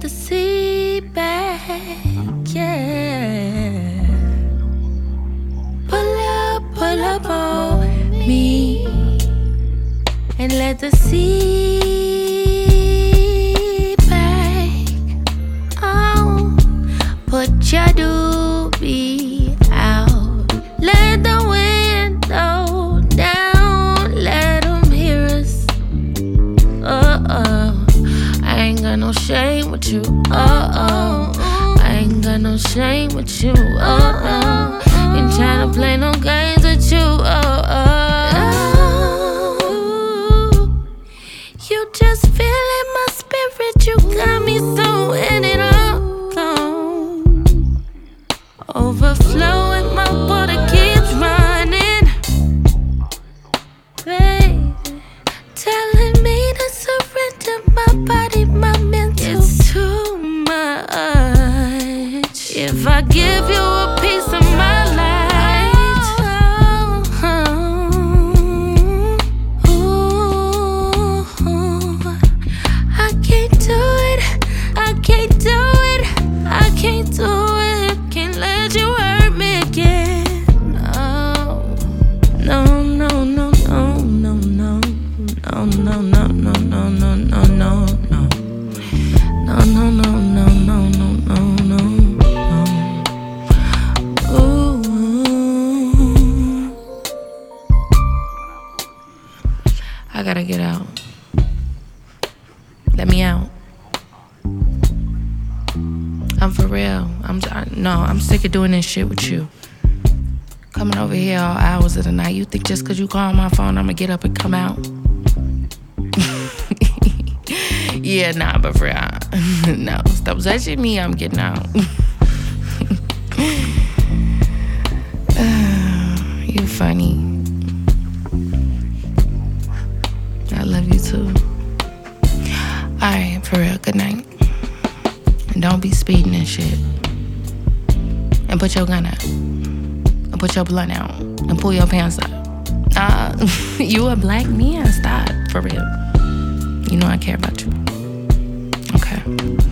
the sea back, yeah. Pull up on me and let the sea back on. Put your doobie out, let the window down, let them hear us. I ain't got no shame with you. I ain't got no shame with you. Ain't tryna play no games with you. You just feeling my spirit. You got me so in it all. Overflowing, my water keeps running. Baby, telling me to surrender my body, my mental. It's too much. If I give you a piece of my life, I can't do it. I can't do it. I can't do it. Can't let you hurt me again. No, no, no, no, no, no, no, no, no, no, no, no, no, no, no. No, no, no, no, no, no, no, no, no. Ooh. I gotta get out. Let me out. I'm for real. I'm sick of doing this shit with you. Coming over here all hours of the night. You think just cause you call my phone, I'ma get up and come out? Yeah, nah, but for real. No, stop touching me, I'm getting out. You funny. I love you too. Alright, for real, good night. And don't be speeding and shit. And put your gun out. And put your blunt out. And pull your pants up. You a black man, stop, for real. You know I care about you. Okay.